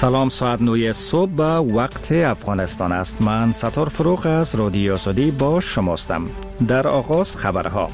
سلام، ساعت 9 صبح به وقت افغانستان است. من ستار فروغ از رادیو آزادی با شماستم. در آغاز خبرها.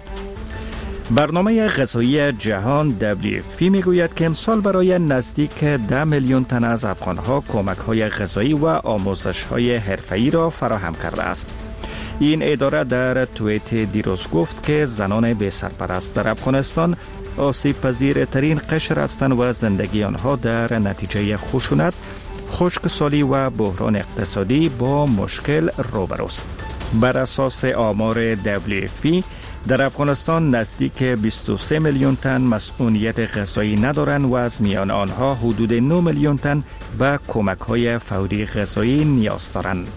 برنامه غذایی جهان WFP میگوید که امسال برای نزدیک 10 میلیون تن از افغانها کمک‌های غذایی و آموزش‌های حرفه‌ای را فراهم کرده است. این اداره در توییت دیروز گفت که زنان بی سرپرست در افغانستان آسیب پذیرترین قشر هستند و زندگی آنها در نتیجه خشونت، خشکسالی و بحران اقتصادی با مشکل روبروست. بر اساس آمار WFP در افغانستان نزدیک 23 میلیون تن مسئولیت غذایی ندارند و از میان آنها حدود 9 میلیون تن به کمک‌های فوری غذایی نیاز دارند.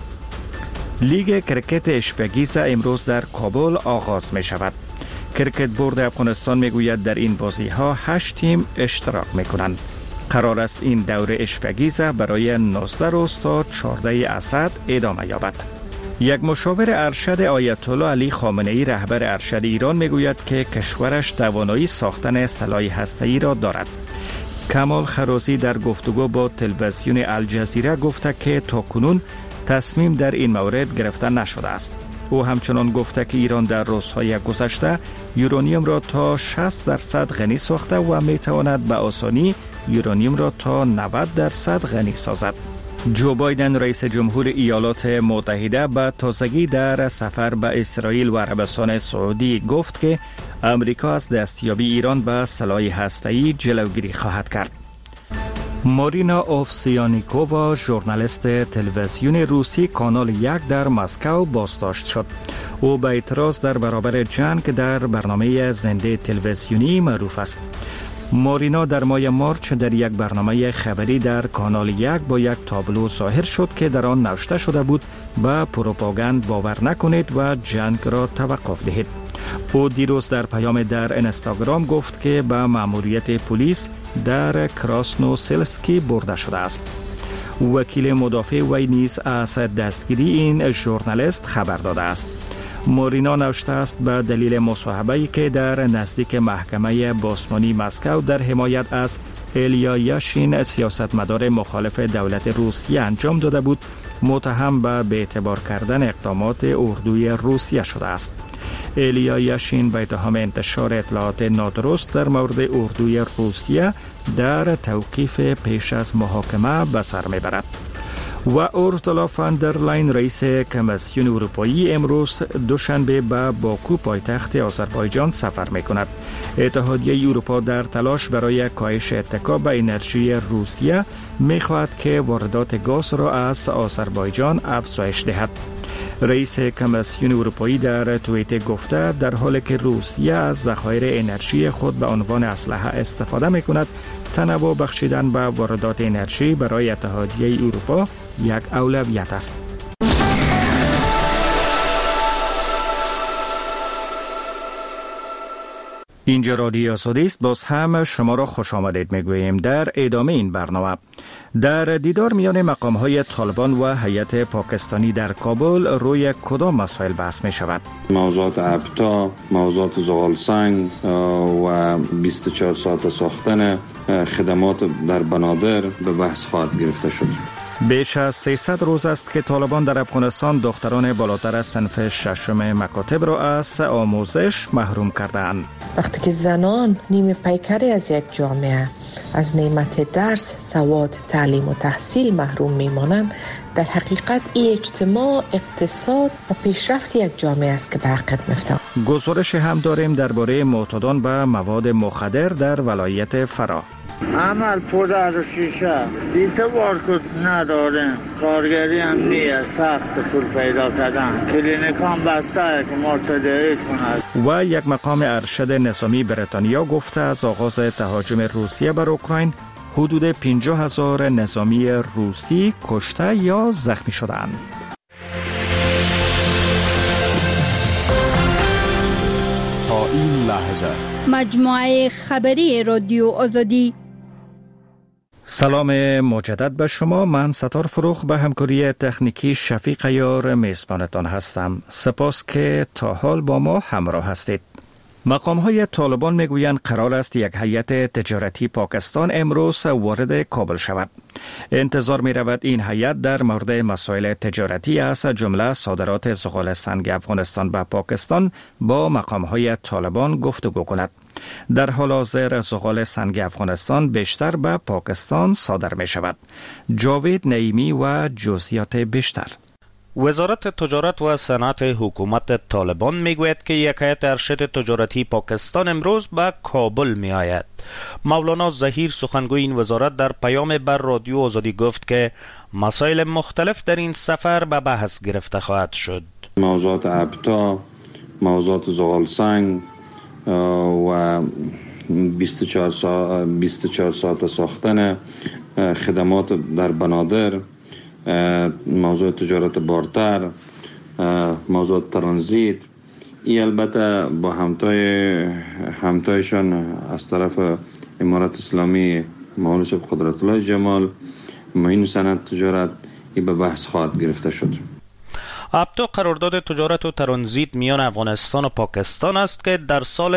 لیگ کرکت اشپگیزه امروز در کابل آغاز می شود. کرکت بورد افغانستان می گوید در این بازی ها 8 تیم اشتراک می کنند. قرار است این دوره اشپگیزه برای 19 روز تا 14 اسد ادامه یابد. یک مشاور ارشد آیت الله علی خامنه ای رهبر ارشد ایران می گوید که کشورش توانایی ساختن سلاح هسته‌ای را دارد. کمال خرازی در گفتگو با تلویزیون الجزیره گفته که تاکنون تصمیم در این مورد گرفته نشده است. او همچنان گفته که ایران در روزهای گذشته یورانیوم را تا 60% غنی ساخته و می تواند به آسانی یورانیوم را تا 90% غنی سازد. جو بایدن رئیس جمهور ایالات متحده به تازگی در سفر به اسرائیل و عربستان سعودی گفت که امریکا از دستیابی ایران به سلاح هسته‌ای جلوگیری خواهد کرد. مارینا اوفسیانیکووا ژورنالیست تلویزیون روسی کانال 1 در مسکو بازداشت شد. او به اعتراض در برابر جنگ در برنامه زنده تلویزیونی معروف است. مارینا در ماه مارچ در یک برنامه خبری در کانال 1 با یک تابلو ظاهر شد که در آن نوشته شده بود به پروپاگاند باور نکنید و جنگ را توقف دهید. او دیروز در پیام در اینستاگرام گفت که به مأموریت پلیس در کراسنوسلسکی برده شده است. وکیل مدافع وی نیز از دستگیری این ژورنالیست خبر داده است. مارینا نوشته است به دلیل مصاحبه‌ای که در نزدیک محکمه باسمانی مسکو در حمایت از ایلیا یاشین سیاستمدار مخالف دولت روسیه انجام داده بود، متهم به بی‌اعتبار کردن اقدامات اردوی روسیه شده است. ایلیا یاشین به اتهام انتشار اطلاعات نادرست در مورد اردوی روسیه در توقیف پیش از محاکمه به سر میبرد. و اورسولا فان در لاین رئیس کمیسیون اروپایی امروز دوشنبه به باکو پایتخت آذربایجان سفر میکند. اتحادیه اروپا در تلاش برای کاهش اتکا به انرژی روسیه میخواهد که واردات گاز را از آذربایجان افزایش دهد. رئیس کمیسیون اروپایی در توییت گفته در حالی که روسیه از ذخایر انرژی خود به عنوان اسلحه استفاده میکند، تنوع بخشیدن به واردات انرژی برای اتحادیه اروپا یک اولویت است. اینجا رادیو آزادی است. باز هم شما را خوش آمدید میگوییم. در ادامه این برنامه در دیدار میان مقام‌های طالبان و هیئت پاکستانی در کابل روی کدام مسائل بحث می شود؟ موضوعات ابتا، موضوعات زغالسنگ و 24 ساعت ساختن خدمات در بنادر به بحث خواهد گرفته شد. بیش از 300 روز است که طالبان در افغانستان دختران بالاتر از صنف ششم مکاتب را از آموزش محروم کردند. وقتی که زنان نیم پیکری از یک جامعه از نعمت درس، سواد، تعلیم و تحصیل محروم میمانند، در حقیقت این اجتماع، اقتصاد و پیشرفت یک جامعه است که به عقب می‌افتد. گزارش هم داریم درباره معتادان به مواد مخدر در ولایت فرا. عمل پودر و شیشه اعتبار کد نداره، کارگری هم نیست، سخت پول پیدا کردن، کلینیکان بسته که مرتدی کند. و یک مقام ارشد نظامی بریتانیا گفته از آغاز تهاجم روسیه بر اوکراین حدود 50,000 نظامی روسی کشته یا زخمی شدند. تا این لحظه مجموعه خبری رادیو آزادی. سلام مجدد به شما. من ستار فروغ به همکاری تکنیکی شفیق یار میزبانتان هستم. سپاس که تا حال با ما همراه هستید. مقام‌های طالبان میگویند قرار است یک هیئت تجارتی پاکستان امروز وارد کابل شود. انتظار می رود این هیئت در مورد مسائل تجارتی از جمله صادرات زغال سنگ افغانستان به پاکستان با مقام‌های طالبان گفتگو کند. در حال حاضر زغال سنگ افغانستان بیشتر به پاکستان صادر می شود. جاوید نعیمی و جزئیات بیشتر. وزارت تجارت و صنعت حکومت طالبان میگوید که یک هیئت ارشد تجارتی پاکستان امروز به کابل می آید. مولانا ظهیر سخنگوی این وزارت در پیام بر رادیو آزادی گفت که مسائل مختلف در این سفر به بحث گرفته خواهد شد. موضوعات ابتا، موضوعات زغال سنگ و 24 ساعت ساختن خدمات در بنادر، موضوع تجارت بارتر، موضوع ترانزیت، این البته با همتایشان از طرف امارت اسلامی مولانا صاحب قدرت الله جمال معین صنعت تجارت این به بحث خواهد گرفته شد. ابتا قرارداد تجارت و ترانزیت میان افغانستان و پاکستان است که در سال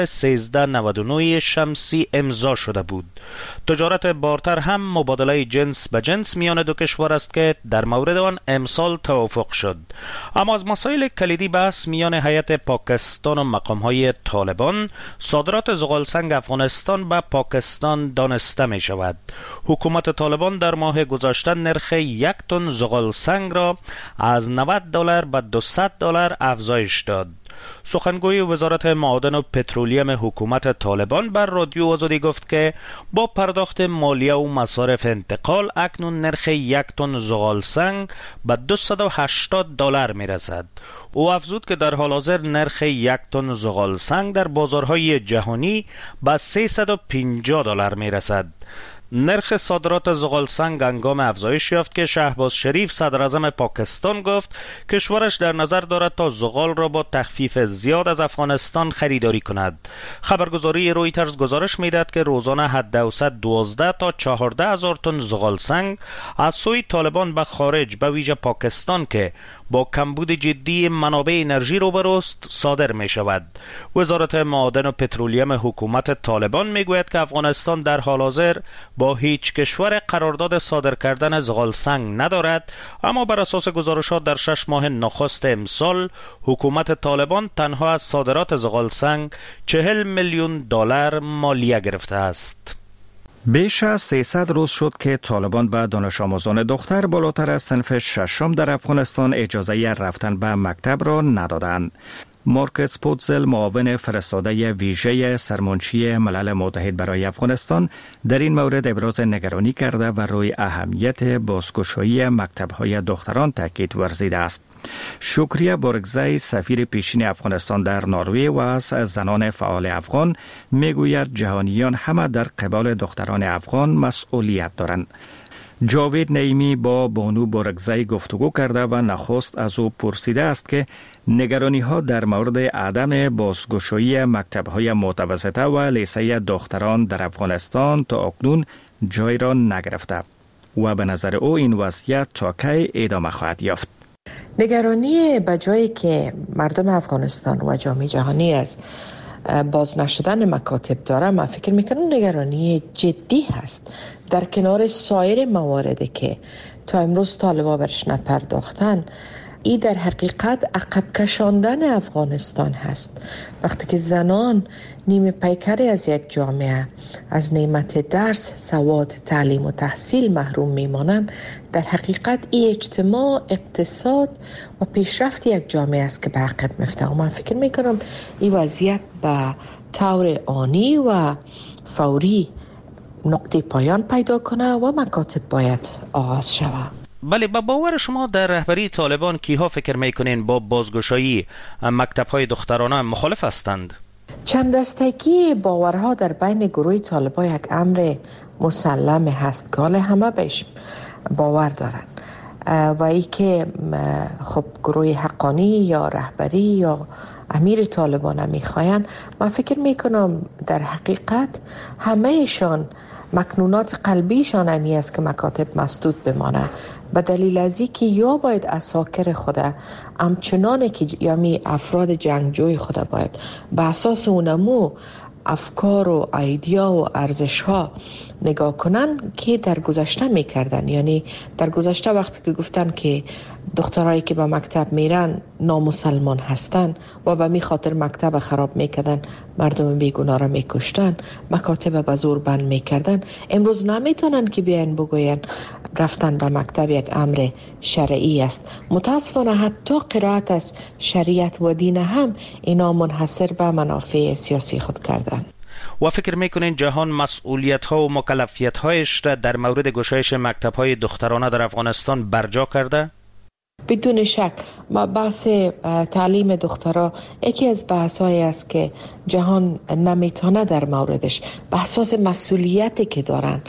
1399 شمسی امضا شده بود. تجارت بارتر هم مبادله جنس به جنس میان دو کشور است که در مورد آن امسال توافق شد. اما از مسائل کلیدی بحث میان هیئت پاکستان و مقام‌های طالبان صادرات زغال سنگ افغانستان به پاکستان دانسته می شود. حکومت طالبان در ماه گذشته نرخ 1 تن زغال سنگ را از $90 به $200 افزایش داد. سخنگوی وزارت معادن و پترولیم حکومت طالبان بر رادیو آزادی گفت که با پرداخت مالیه و مصارف انتقال اکنون نرخ 1 تن زغال سنگ به $280 می رسد. او افزود که در حال حاضر نرخ 1 تن زغال سنگ در بازارهای جهانی به $350 می رسد. نرخ صادرات زغال سنگ هنگام افزایش یافت که شهباز شریف صدر اعظم پاکستان گفت کشورش در نظر دارد تا زغال را با تخفیف زیاد از افغانستان خریداری کند. خبرگزاری رویترز گزارش می‌دهد که روزانه حداوسط 12 تا 14 هزار تن زغال سنگ از سوی طالبان به خارج به ویژه پاکستان که با کمبود جدی منابع انرژی روبروست صادر می شود. وزارت معادن و پترولیم حکومت طالبان می گوید که افغانستان در حال حاضر با هیچ کشور قرارداد صادر کردن زغال سنگ ندارد، اما بر اساس گزارشات در 6 ماه نخست امسال حکومت طالبان تنها از صادرات زغال سنگ $40 میلیون مالیه گرفته است. بیش از 300 روز شد که طالبان به دانش آموزان دختر بالاتر از صنف ششم در افغانستان اجازه رفتن به مکتب را ندادند. مارکس پوتزل، معاون فرستاده ویژه سرمنشی ملل متحد برای افغانستان، در این مورد ابراز نگرانی کرده و روی اهمیت بازگشایی مکتب‌های دختران تاکید ورزیده است. شکریه بورگزای، سفیر پیشین افغانستان در نروژ و از زنان فعال افغان، میگوید جهانیان همه در قبال دختران افغان مسئولیت دارند. جاوید نعیمی با بانو بورگزای گفتگو کرده و نخست از او پرسیده است که نگرانی ها در مورد عدم بازگشایی مکتب‌های متوسطه و لیسه دختران در افغانستان تا اکنون جای را نگرفته و به نظر او این وضعیت تا کی ادامه خواهد یافت. نگرانی بجایی که مردم افغانستان و جامعه جهانی از باز نشدن مکاتب داره، من فکر میکنم نگرانی جدی هست. در کنار سایر مواردی که تا امروز طالبان برش نپرداختن، این در حقیقت عقب کشاندن افغانستان هست. وقتی که زنان نیمه پیکری از یک جامعه از نعمت درس، سواد، تعلیم و تحصیل محروم میمانند، در حقیقت این اجتماع، اقتصاد و پیشرفت یک جامعه است که به عقب میفته. و من فکر میکنم این وضعیت به طور آنی و فوری نقطه پایان پیدا کنه و مکاتب باید آغاز شود. بله، با باور شما در رهبری طالبان کیها فکر میکنین با بازگشایی مکتب‌های دخترانه مخالف هستند؟ چند دستگی باورها در بین گروه طالبان یک امر مسلم هست که حال همه بهش باور دارند. و ای که خب گروه حقانی یا رهبری یا امیر طالبان میخواین، من فکر میکنم در حقیقت همهشان مکنونات قلبیشان همی است که مکاتب مسدود بمانه، به دلیل از که یا باید اساکر خود همچنانه که یعنی افراد جنگجوی خود باید به اساس اونمو افکار و ایدیا و ارزش ها نگاه کنن که در گذشته میکردن. یعنی در گذشته وقتی که گفتن که دخترایی که به مکتب میرن نامسلمان هستن و به می خاطر مکتب خراب میکردن، مردم بیگناه را میکشتن، مکاتب به زور بند میکردن، امروز نمیتونن که بیان بگوین رفتن به مکتب یک امر شرعی است. متاسفانه حتی قرائت از شریعت و دین هم اینا منحصر به منافع سیاسی خود کردن. و فکر میکنین جهان مسئولیت ها و مکلفیت هایش را در مورد گشایش مکتب های دخترانه در افغانستان برجا کرده؟ بدون شک بحث تعلیم دخترها یکی از بحث‌هایی است که جهان نمیتونه در موردش به اساس مسئولیتی که دارن.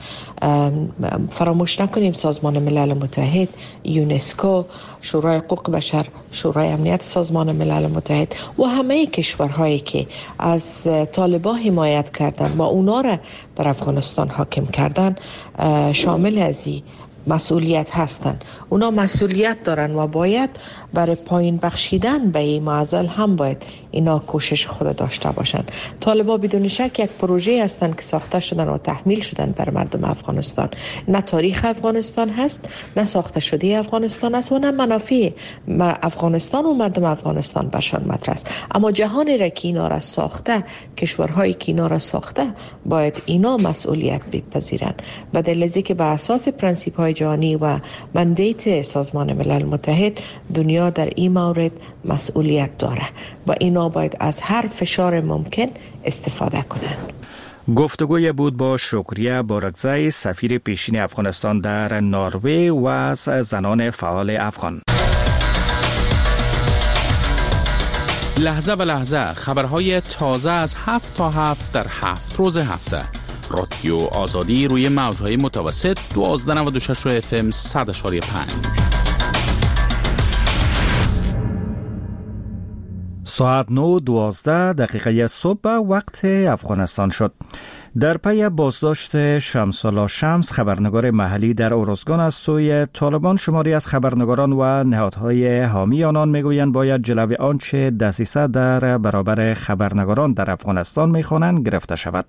فراموش نکنیم سازمان ملل متحد، یونسکو، شورای حقوق بشر، شورای امنیت سازمان ملل متحد و همه کشورهایی که از طالبان حمایت کردن و اونا را در افغانستان حاکم کردن شامل از این مسئولیت هستند. اونا مسئولیت دارن و باید برای پایین بخشیدن به این معضل هم باید اینا کوشش خود داشته باشن. طالبان بدون شک یک پروژه هستند که ساخته شدن و تحمیل شدن بر مردم افغانستان. نه تاریخ افغانستان هست، نه ساخته شده افغانستان است و نه منافع افغانستان و مردم افغانستان برشان مطرح است. اما جهانی را که اینا را ساخته، کشورهایی که اینا را ساخته، باید اینا مسئولیت بپذیرند. به دلیل که به اساس پرنسیپ های جهانی و مندیت سازمان ملل متحد دنیا در این مورد مسئولیت داره و اینا باید از هر فشار ممکن استفاده کنند. گفتگوی بود با شکریه بارکزی، سفیر پیشین افغانستان در نروژ و از زنان فعال افغان. لحظه به لحظه خبرهای تازه از 7 تا 7 در 7 روز هفته. رادیو آزادی روی موجهای متوسط 1296 FM 100.5. ساعت 9:12 صبح وقت افغانستان شد. در پی بازداشت شمس‌الله شمس، خبرنگار محلی در ارزگان از سوی طالبان، شماری از خبرنگاران و نهادهای حامی آنان میگویند باید جلوی آنچه دسیسه در برابر خبرنگاران در افغانستان میخوانند گرفته شود.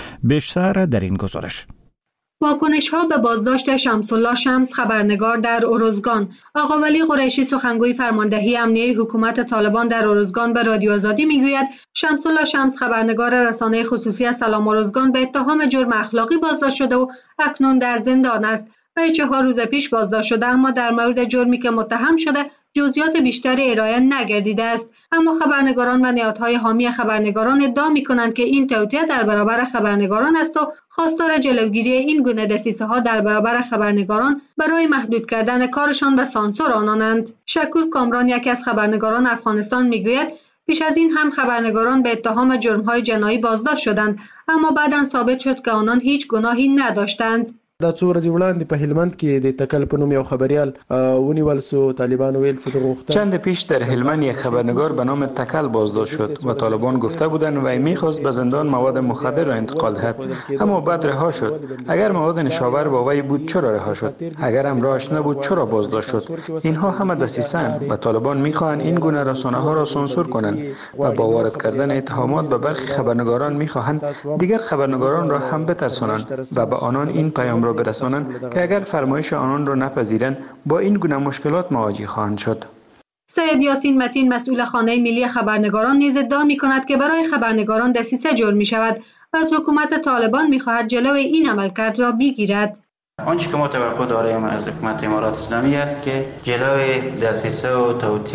بیشتر در این گزارش. واکنش‌ها به بازداشت شمس‌الله شمس، خبرنگار در ارزگان. آقا ولی قریشی، سخنگوی فرماندهی امنیه حکومت طالبان در ارزگان، به رادیو آزادی میگوید شمس‌الله شمس، خبرنگار رسانه خصوصی از سلام ارزگان، به اتهام جرم اخلاقی بازداشت شده و اکنون در زندان است و 4 روز پیش بازداشت شده، اما در مورد جرمی که متهم شده جزئیات بیشتری ارائه نگردیده است. اما خبرنگاران و نهادهای حامی خبرنگاران ادعا می‌کنند که این توطئه در برابر خبرنگاران است و خواستار جلوگیری این گونه دسیسه‌ها در برابر خبرنگاران برای محدود کردن کارشان و سانسور آنانند. شکور کامران، یکی از خبرنگاران افغانستان، میگوید پیش از این هم خبرنگاران به اتهام جرم‌های جنایی بازداشت شدند، اما بعداً ثابت شد که آنان هیچ گناهی نداشتند. دا څو ورځې وړاندې په هلمند کې د تکل په نوم یو خبریال ونیول سو. طالبان ویل چې غوښتن چند پیش در هلمند یک خبرنگار به نام تکل بازداشت شد و طالبان گفته بودند و می‌خواست به زندان مواد مخدر را انتقال دهد، اما بعد رها شد. اگر مواد نشاور با وی بود چرا رها شد؟ اگر هم راهش نبود چرا بازداشت شد؟ اینها همه دسیسه‌اند و طالبان می‌خواهند این گونه رسانه‌ها را سانسور کنند و با وارد کردن اتهامات به برخی خبرنگاران می‌خواهند دیگر خبرنگاران را هم بترسانند و به آنان این پیام را برسانند که اگر فرمایش آنان را نپذیرند با این گونه مشکلات مواجه خواهند شد. سید یاسین متین، مسئول خانه ملی خبرنگاران، نیز ادعا می‌کند که برای خبرنگاران دسیسه جرم می‌شود و از حکومت طالبان می‌خواهد جلوی این عملکرد را بگیرد. آنچه که ما توقع داریم از حکومت امارات اسلامی است که جلوی دسیسه و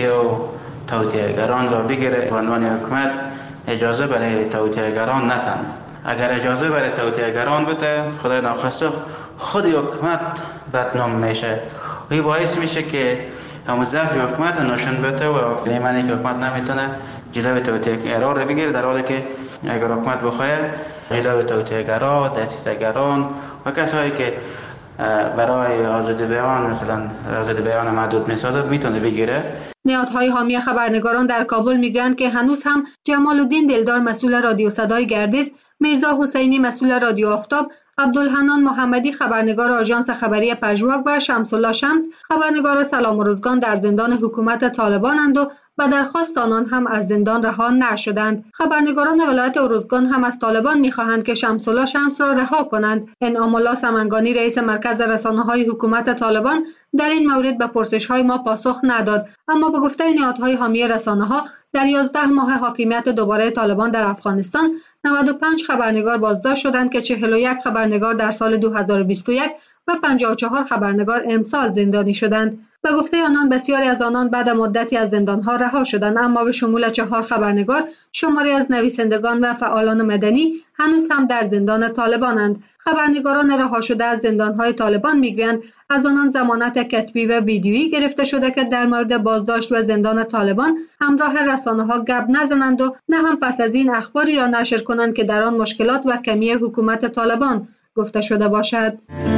توطئه‌گران را بگیرد و عنوان حکومت اجازه برای توطئه‌گران ندهد. اگر اجازه برای توطئه‌گران بده، خدای ناخواسته خود حکومت بدنام میشه. این باعث میشه که همون ضعف حکومت نشون بده و لیمانی که حکومت نمیتونه جلوی توطئه‌گرا را بگیره، در حالی که اگر حکومت بخواد جلوی توطئه‌گرا، دسیسه‌گران و کسایی که برای آزادی بیان مثلا آزادی بیان محدود می‌سازه میتونه بگیره. نهادهای حامی خبرنگاران در کابل میگویند که هنوز هم جمال الدین دلدار مسئول رادیو صدای گردیز، میرزا حسینی مسئول رادیو آفتاب، عبدالحنان محمدی خبرنگار آژانس خبری پژواک و شمس الله شمس خبرنگار سلام روزگان در زندان حکومت طالبانند و به درخواست آنان هم از زندان رها نشدند. خبرنگاران ولایت ارزگان هم از طالبان می‌خواهند که شمس الله شمس را رها کنند. انعام الله سمنگانی رئیس مرکز رسانه‌های حکومت طالبان در این مورد به پرسش‌های ما پاسخ نداد، اما به گفته نهادهای حامی رسانه‌ها در 11 ماه حاکمیت دوباره طالبان در افغانستان 95 خبرنگار بازداشت شدند که 41 خبرنگار در سال 2021 و 54 خبرنگار امسال زندانی شدند. به گفته آنان بسیاری از آنان بعد مدتی از زندانها رها شدند، اما به شمول 4 خبرنگار شماری از نویسندگان و فعالان مدنی هنوز هم در زندان طالبانند. خبرنگاران رها شده از زندانهای طالبان میگویند از آنان ضمانت کتبی و ویدیویی گرفته شده که در مورد بازداشت و زندان طالبان همراه رسانه‌ها گپ نزنند و نه هم پس از این اخباری را نشر کنند که در آن مشکلات و کمی حکومت طالبان گفته شده باشد.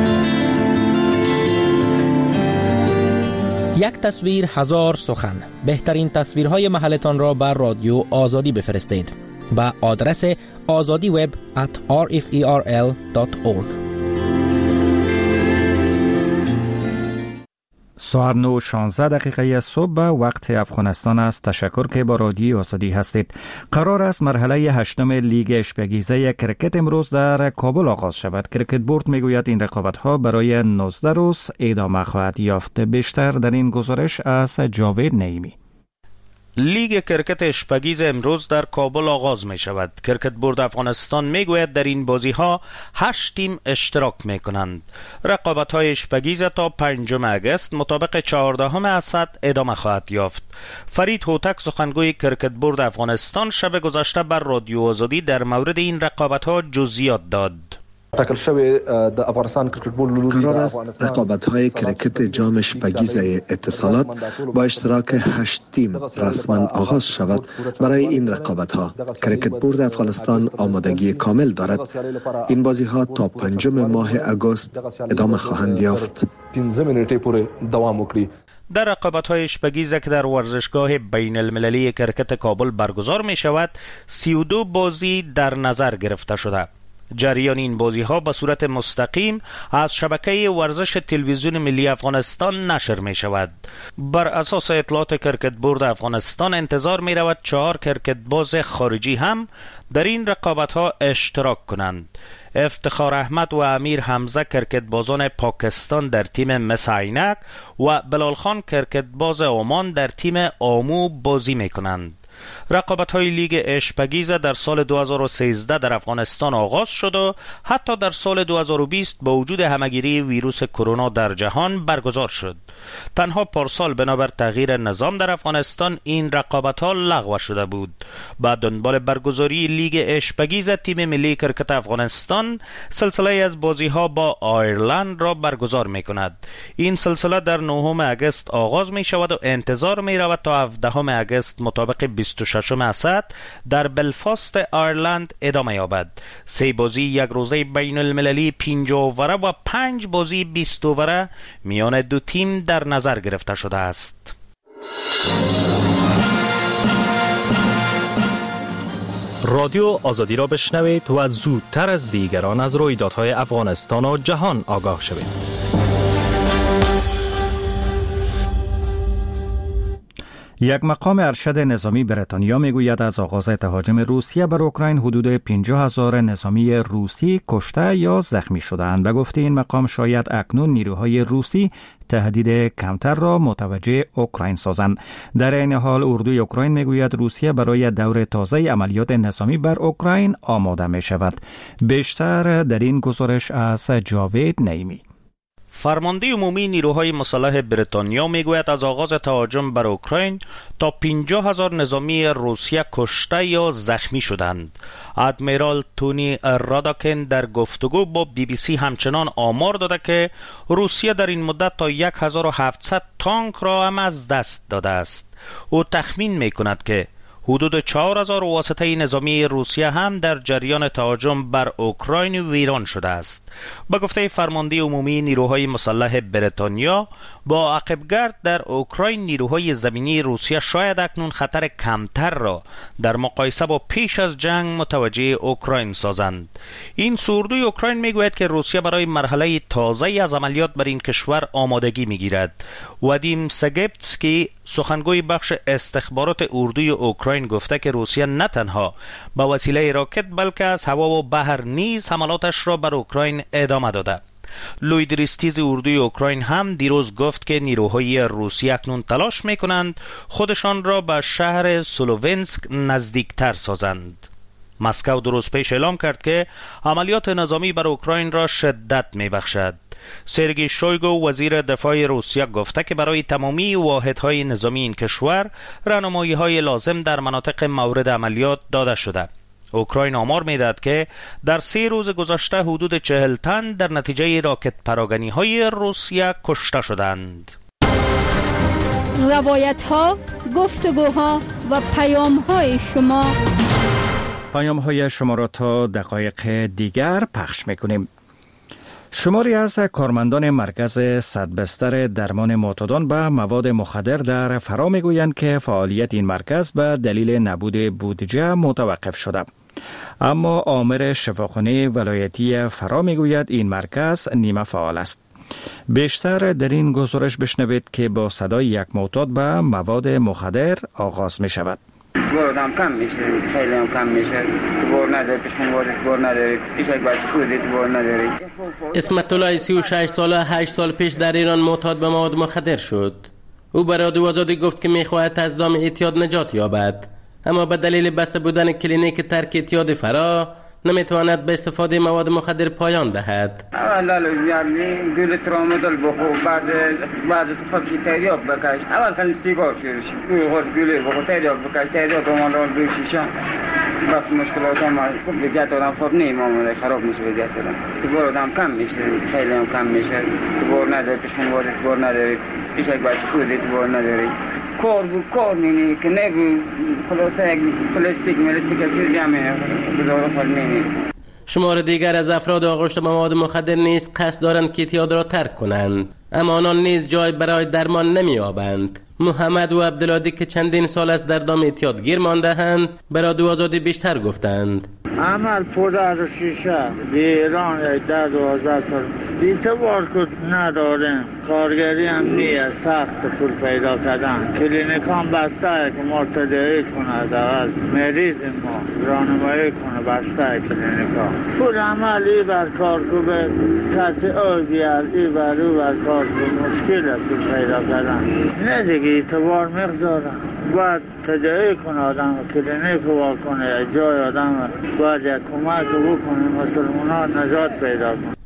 یک تصویر هزار سخن. بهترین تصویرهای محلتان را بر رادیو آزادی بفرستید با آدرس azadiweb@rferl.org. ساعت 9:16 صبح به وقت افغانستان است. تشکر که با رادیو آزادی هستید. قرار است مرحله 8 لیگ اشپگیزه کرکت امروز در کابل آغاز شود. کرکت بورد میگوید این رقابت‌ها برای 19 روز ادامه خواهد یافت. بیشتر در این گزارش از جاوید نعیمی. لیگ کرکت اشپگیز امروز در کابل آغاز می شود. کرکت بورد افغانستان می گوید در این بازی ها 8 تیم اشتراک می کنند. رقابت های اشپگیز تا 5 اگست مطابق 14 اسد ادامه خواهد یافت. فرید هوتک سخنگوی کرکت بورد افغانستان شب گذشته بر رادیو آزادی در مورد این رقابت ها جزئیات داد. قرار است رقابت‌های کرکت جام اشپگیز اتصالات با اشتراک 8 تیم رسما آغاز شود. برای این رقابت‌ها کرکت بورد افغانستان آمادگی کامل دارد. این بازی‌ها تا 5 ماه آگوست ادامه خواهند یافت. در رقابت‌های اشپگیز که در ورزشگاه بین المللی کرکت کابل برگزار می شود 32 بازی در نظر گرفته شده. جریان این بازی ها به صورت مستقیم از شبکه ورزش تلویزیون ملی افغانستان نشر می شود. بر اساس اطلاعات کرکت بورد افغانستان انتظار می رود 4 کرکت باز خارجی هم در این رقابت ها اشتراک کنند. افتخار احمد و امیر حمزه کرکت بازان پاکستان در تیم مس عینک و بلال خان کرکت باز عمان در تیم آمو بازی می کنند. رقابت‌های لیگ اشپگیز در سال 2013 در افغانستان آغاز شد و حتی در سال 2020 با وجود همه‌گیری ویروس کرونا در جهان برگزار شد. تنها پارسال بنابر تغییر نظام در افغانستان این رقابت‌ها لغو شده بود. بعد دنبال برگزاری لیگ اشپگیز تیم ملی کرکت افغانستان سلسله از بازی‌ها با آیرلند را برگزار می‌کند. این سلسله در 9 اگست آغاز می‌شود و انتظار می‌رود تا 17 اگست مطابق 26 اسد در بلفاست آیرلند ادامه یابد. 3 بازی یک روزه بین المللی 50 اووره و 5 بازی 20 اووره میان دو تیم در نظر گرفته شده است. رادیو آزادی را بشنوید و زودتر از دیگران از رویدادهای افغانستان و جهان آگاه شوید. یک مقام ارشد نظامی بریتانیا میگوید از آغاز تهاجم روسیه بر اوکراین حدود 50,000 نظامی روسی کشته یا زخمی شدند. به گفته این مقام شاید اکنون نیروهای روسی تهدید کمتر را متوجه اوکراین سازند. در این حال اردوی اوکراین میگوید روسیه برای دور تازه عملیات نظامی بر اوکراین آماده می شود. بیشتر در این گزارش از جاوید نعیمی. فرمانده عمومی نیروهای مسلح بریتانیا میگوید از آغاز تهاجم بر اوکراین تا 50,000 نظامی روسیه کشته یا زخمی شدند. ادمیرال تونی راداکن در گفتگو با BBC همچنان آمار داده که روسیه در این مدت تا 1700 تانک را هم از دست داده است. او تخمین میکند که حدود 4000 واسطه نظامی روسیه هم در جریان تهاجم بر اوکراین ویران شده است. به گفته فرمانده عمومی نیروهای مسلح بریتانیا، با عقبگرد در اوکراین نیروهای زمینی روسیه شاید اکنون خطر کمتر را در مقایسه با پیش از جنگ متوجه اوکراین سازند. این سوردوی اوکراین میگوید که روسیه برای مرحله تازه‌ای از عملیات بر این کشور آمادگی میگیرد. وادیم سگپتسکی سخنگوی بخش استخبارات اردوی اوکراین گفته که روسیه نه تنها به وسیله راکت بلکه از هوا و بحر نیز حملاتش را بر اوکراین ادامه داده. لویدریستیز اردوی اوکراین هم دیروز گفت که نیروهای روسی اکنون تلاش میکنند خودشان را به شهر سلوونسک نزدیکتر سازند. مسکو دو روز پیش اعلام کرد که عملیات نظامی بر اوکراین را شدت میبخشد. سرگئی شویگو وزیر دفاع روسیه گفته که برای تمامی واحدهای نظامی این کشور راهنمایی‌های لازم در مناطق مورد عملیات داده شده. اوکراین آمار میدهد که در 3 روز گذشته حدود 40 تن در نتیجه راکت پراگنی‌های روسیه کشته شدند. روایت‌ها، گفتگوها و پیام‌های شما. پیام‌های شما را تا دقایق دیگر پخش می‌کنیم. شماری از کارمندان مرکز 100 بستر درمان معتادان به مواد مخدر در فرا میگویند که فعالیت این مرکز به دلیل نبود بودجه متوقف شده. اما آمر شفاخانه ولایتی فرا میگوید این مرکز نیمه فعال است. بیشتر در این گزارش بشنوید که با صدای یک معتاد به مواد مخدر آغاز می شود. بردم کم میشه، خیلی هم کم میشه. تو بار نداری، پیش خانواده تو بار نداری، پیش یک بچه خودت تو بار نداری. اسمت الله 36 ساله 8 سال پیش در ایران معتاد به مواد مخدر شد. او به رادیو آزادی گفت که میخواهد از دام اعتیاد نجات یابد، اما به دلیل بسته بودن کلینیک ترک اعتیاد فرا نمیتواند به استفاده مواد مخدر پایان دهد. اول یعنی گل ترامادول بخور، بعد تو خودت تریاک بکش. اول خیلی سیگار شروعش. خود گل بخور، تریاک بکش، تریاک رومانال بشیشه. بس مشکلات هم وضعیت آدم خوب نیست، معامله خراب میشه وضعیت آدم. تو بار آدم کم میشه، خیلی هم کم میشه. تو بار نداری، پیش خانواده تو بار نداری، پیش یک بچه خودت تو بار نداری. کار مینی که نگو خلاصه یک پلاستیک چیز جمعه بزار خال مینی. شمار دیگر از افراد آغشته به مواد مخدر نیز قصد دارند که اعتیاد را ترک کنند، اما آنان نیز جای برای درمان نمی‌یابند. محمد و عبدالعادی که چندین سال است در دام اعتیاد گیر مانده‌اند به رادیو آزادی بیشتر گفتند. عمل پودر شیشه ایران 12 سال اعتبار کد نداریم، کارگری هم نیه، سخت پول پیدا کردن، کلینیک هم بسته که مرتدعی کنه، اول مریض ما راهنمایی کنه، بسته کلینیک ها پول عمل ای بر کار به کسی او بیار ای بر او بر کار به مشکل پول پیدا کردن، نه دیگه اعتبار مقدارم باید تداعی کنه آدم، کلینیک وا کنه، جای آدم باید یک کمک بکنه، مسلمان ها نجات پیدا کنه.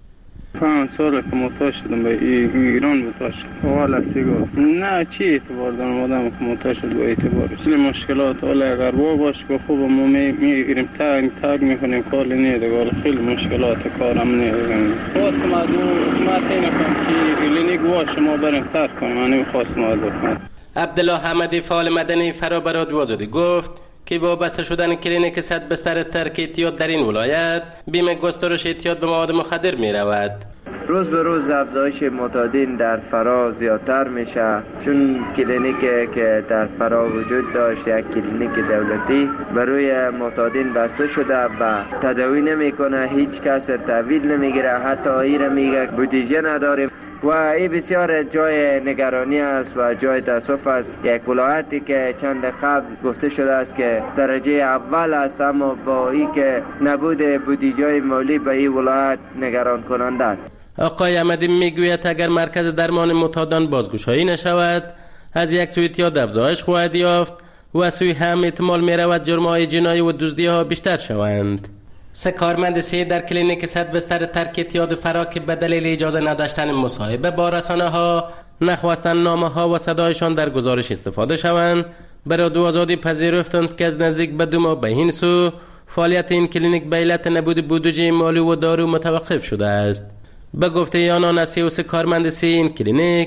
5 سال که معتاد شدم به ایران معتاد شدم حالا سیگار نه چی اعتبار دارم آدم که معتاد شد با اعتبارش خیلی مشکلات حالا اگر وا باش که خوب ما میگیریم تاگ میکنیم کار نیده خیلی مشکلات کارم نیده خواستم از حکومت این که کلینیک وا شما بریم ترک کنیم من خواستم از حکومت. عبدالله حمدی فعال مدنی فرا به رادیو آزادی گفت که با بسته شدن کلینیک 100 بستر ترک اعتیاد در این ولایت بیم گسترش اعتیاد به مواد مخدر می رود. روز به روز افزایش معتادین در فرا زیادتر میشه، چون کلینیکی که در فرا وجود داشت یک کلینیک دولتی برای معتادین بسته شده و تداوی نمیکنه، هیچ کس تحویل نمیگیره، حتی ایره میگه بودجه نداریم و این بسیار جای نگرانی است و جای تاسف است. یک ولایتی که چند قبل گفته شده است که درجه اول است، اما با این که نبود بودجه مالی به این ولایت نگران کننده است. آقای احمدی میگوید اگر مرکز درمان معتادان بازگشایی نشود از یک سوی اعتیاد افزایش خواهد یافت و از سوی هم احتمال میرود جرم‌های جنایی و دزدی‌ها بیشتر شوند. 3 کارمند سید در کلینیک 100 بستر ترک اعتیاد فرا که به دلیل اجازه نداشتن مصاحبه با رسانه‌ها نخواستن نامه‌ها و صدایشان در گزارش استفاده شوند به رادیو آزادی پذیرفتند که از نزدیک به 2 ماه به این سو فعالیت این کلینیک به علت نبود بودجه مالی و دارو متوقف شده است. به گفته آنان از 33 کارمند این کلینیک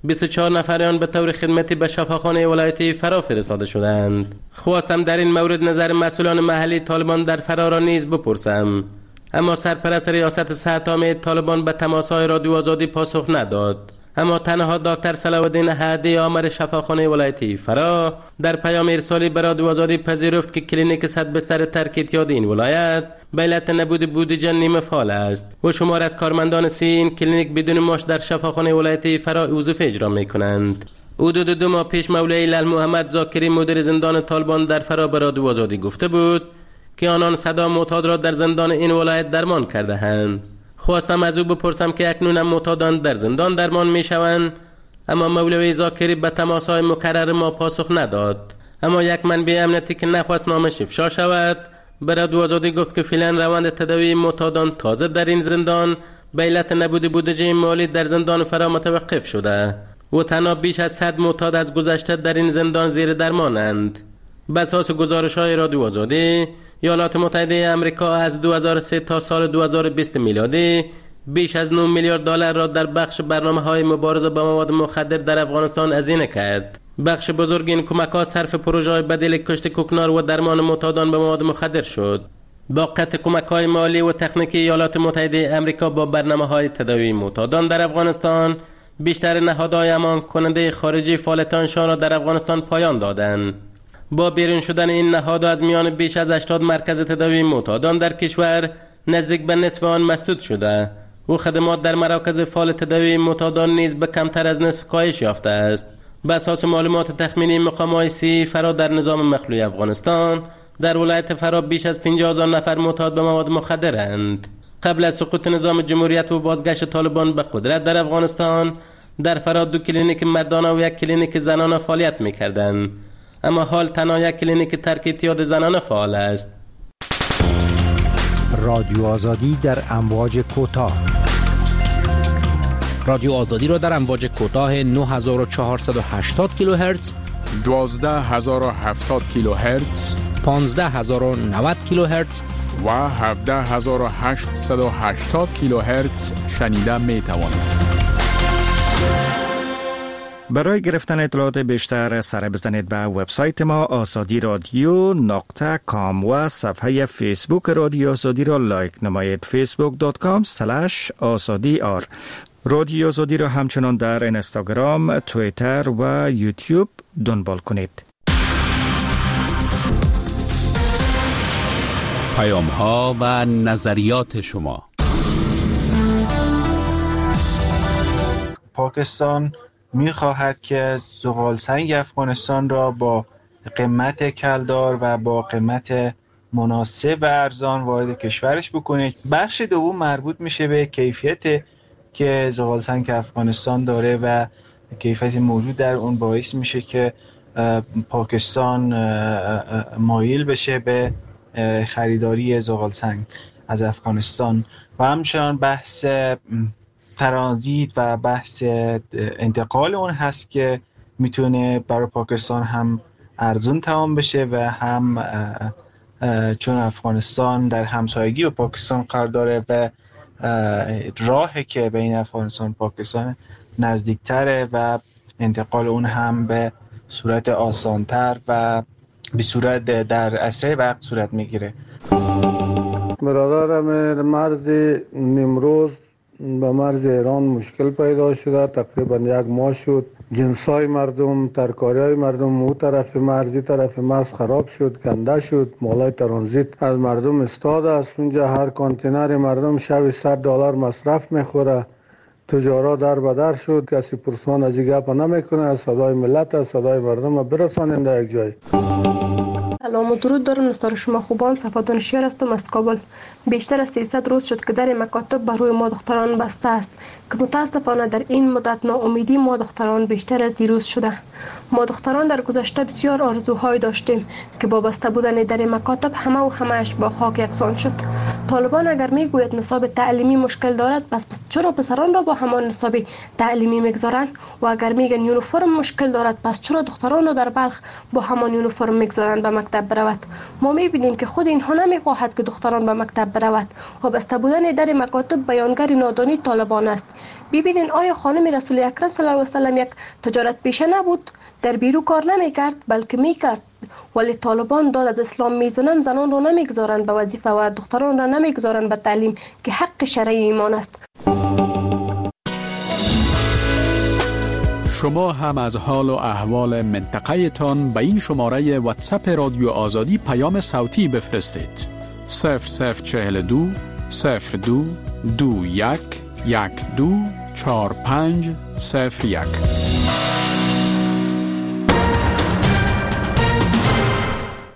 24 نفر آن به طور خدمتی به شفاخانه ولایتی فرا فرستاده شدند. خواستم در این مورد نظر مسئولان محلی طالبان در فرا را نیز بپرسم، اما سرپرست ریاست صحت عامه طالبان به تماس‌های رادیو آزادی پاسخ نداد. اما تنها دکتر صلاح الدین هادی آمر شفاخانه ولایتی فرا در پیام ارسالی به رادیو آزادی پذیرفت که کلینیک 100 بستر ترک اعتیاد این ولایت به علت نبود بودجه نیمه فعال است و شمار از کارمندان این کلینیک بدون معاش در شفاخانه ولایتی فرا وظیفه اجرا می‌کنند. حدود 2 ماه پیش مولوی لال محمد زاکری مدیر زندان طالبان در فرا به رادیو آزادی گفته بود که آنان صدا معتاد را در زندان این ولایت درمان کرده اند. خواستم از او بپرسم که اکنون معتادان در زندان درمان می شوند، اما مولوی زاکری به تماس‌های مکرر ما پاسخ نداد. اما یک منبع امنیتی که نخواست نامش افشا شود به رادیو آزادی گفت که فعلا روند تداوی معتادان تازه در این زندان به علت نبود بودجه مالی در زندان فرا متوقف شده و تنها بیش از 100 معتاد از گذشته در این زندان زیر درمانند. به اساس گزارش‌های رادیو آزادی، ایالات متحده آمریکا از 2003 تا سال 2020 میلادی بیش از 9 میلیارد دلار را در بخش برنامه‌های مبارزه با مواد مخدر در افغانستان هزینه کرد. بخش بزرگ این کمک‌ها صرف پروژه‌های بدیل کشت کوکنار و درمان معتادان به مواد مخدر شد. با قطع کمک‌های مالی و تکنیکی ایالات متحده آمریکا با برنامه‌های تداوی معتادان در افغانستان، بیشتر نهادهای امان کننده خارجی فعالیت‌هایشان را در افغانستان پایان دادند. با بیرون شدن این نهاد از میان بیش از 80 مرکز تداوی معتادان در کشور، نزدیک به نصف آن مسدود شده و خدمات در مراکز فعال تداوی معتادان نیز به کمتر از نصف کاهش یافته است. به اساس معلومات تخمینی مقام‌های سی فرا در نظام مخلوع افغانستان، در ولایت فرا بیش از 50,000 نفر معتاد به مواد مخدرند. قبل از سقوط نظام جمهوریت و بازگشت طالبان به قدرت در افغانستان، در فرا 2 کلینیک مردانه و 1 کلینیک زنانه فعالیت می‌کردند، اما حال تنها 1 کلینیک ترک اعتیاد زنانه فعال است. رادیو آزادی در امواج کوتاه. رادیو آزادی را در امواج کوتاه 9480 کیلوهرتز، 12070 کیلوهرتز، 15090 کیلوهرتز و 17880 کیلوهرتز شنیده می توانید. برای گرفتن اطلاعات بیشتر سر بزنید به وبسایت ما azadiradyo.com و صفحه فیسبوک رادیو آزادی را لایک نمایید. facebook.com/azadiar. رادیو آزادی را همچنان در اینستاگرام، توییتر و یوتیوب دنبال کنید. پیام ها و نظریات شما. پاکستان می‌خواهد که زغالسنگ افغانستان را با قیمت کلدار و با قیمت مناسب و ارزان وارد کشورش بکنه. بخش دوم مربوط میشه به کیفیت که زغالسنگ افغانستان داره و کیفیت موجود در اون باعث میشه که پاکستان مایل بشه به خریداری زغالسنگ از افغانستان و همچنان بحث ترانزیت و بحث انتقال اون هست که میتونه برای پاکستان هم ارزون تمام بشه و هم چون افغانستان در همسایگی با پاکستان قرار داره و راهی که بین افغانستان و پاکستان نزدیکتره و انتقال اون هم به صورت آسانتر و به صورت در اسرع وقت صورت میگیره. برادرم مرز نیمروز به مرز ایران مشکل پیدا شده، تقریبا 1 ماه شد. جنسای مردم، ترکاریای مردم او طرف مرزی طرف مرز خراب شد، گنده شد، مالای ترانزیت از مردم استاد است. اونجا هر کانتینر مردم شب $100 مصرف میخوره. تجارا در بدر شد، کسی پرسان از گپ نمیکنه. صدای ملت است، صدای مردم برسانند در یک جای. سلام و درود دارم نستار شما خوبان. صفادان شیر هستم از کابل. بیشتر از 300 روز شد که در مکاتب بر روی ما دختران بسته است که متاسفانه در این مدت ناامیدی ما دختران بیشتر از دیروز شده. ما دختران در گذشته بسیار آرزوهای داشتیم که با بسته بودن در مکاتب همه‌اش با خاک یکسان شد. طالبان اگر میگوید نصاب تعلیمی مشکل دارد، پس چرا پسران را با همان نصاب تعلیمی میگذارند؟ و اگر میگن یونیفرم مشکل دارد، پس چرا دختران را در بلخ با همان یونیفرم میگذارند به مکتب؟ مکتب برود. ما میبینیم که خود اینها نمیخواهد که دختران به مکتب برود. وابسته بودن در مکاتب بیانگر نادانی طالبان است. ببینید آیا خانم رسول اکرم صلی الله علیه و سلم یک تجارت پیشه نبود؟ در بیرو کار نمیکرد بلکه میکرد. ولی طالبان داد از اسلام میزنند، زنان را نمیگذارند به وظیفه و دختران را نمیگذارند به تعلیم که حق شرعی ایمان است. شما هم از حال و احوال منطقه تان به این شماره واتساپ رادیو آزادی پیام صوتی بفرستید. 0042 02 21 12 45 01.